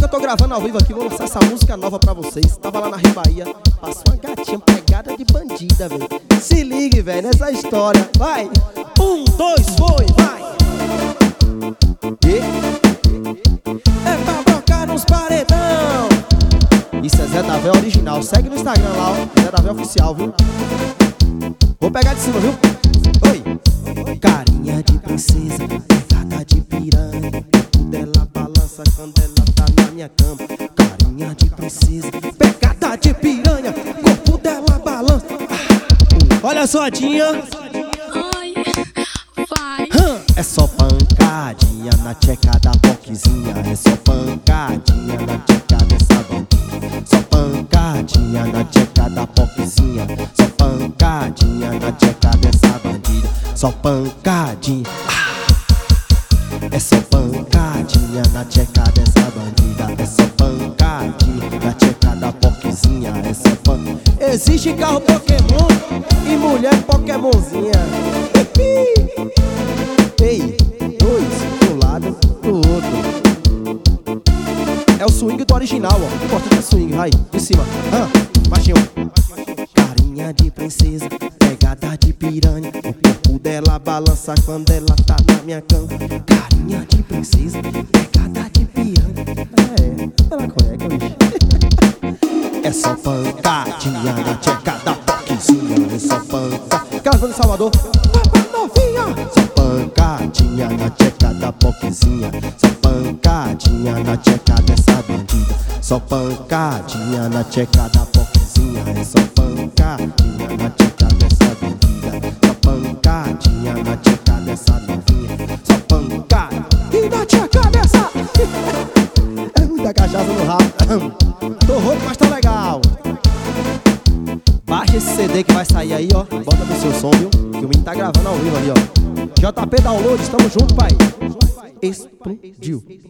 tô gravando ao vivo aqui, vou lançar essa música nova pra vocês. Tava lá na Rio Bahia, passou uma gatinha pegada de bandida, velho. Se ligue, velho, nessa história. Vai! 1, 2, foi, vai! É pra brocar nos paredão. Isso é Zé da Vé original. Segue no Instagram lá, ó, Zé da Vé oficial, viu? Vou pegar de cima, viu? Oi! Carinha de princesa, pegada de piranha. O corpo dela balança quando ela tá na minha cama. Carinha de princesa, pegada de piranha. O corpo dela balança. Olha só, Dinha. Ai, vai. É só pancadinha na tcheca da boquezinha. É só pancadinha na tcheca dessa bandida. Só pancadinha na tcheca da boquezinha. Só pancadinha na tcheca dessa bandida. Só pancadinha. É só pancadinha na tcheca dessa bandida. É só pancadinha na tcheca da boquezinha. É só pancadinha. Existe carro Pokémon e mulher Pokémonzinha. Ei, dois do lado do outro. É o swing do original, ó. Importante é swing, vai, de cima. Baixinho. Carinha de princesa, pegada de piranha. O corpo dela balança quando ela tá na minha cama. Carinha de princesa, pegada de piranha. Ela conhece, bicho. É só pancadinha na tcheca da boquezinha. É só pancadinha. Casando em Salvador. Só pancadinha na tcheca da boquezinha. Só pancadinha na tcheca dessa bandida. Só pancadinha na tcheca da boquezinha. É só pancadinha na tcheca dessa bandida. Só pancadinha na tcheca dessa novinha. Só pancadinha na tcheca dessa. É muita cachaça no rabo. Tô rouco, mas tá legal. Baixa esse CD que vai sair aí, ó. Bota no seu som, viu? Que o menino tá gravando ao vivo ali, ó. JP Download, tamo junto, pai. Explodiu.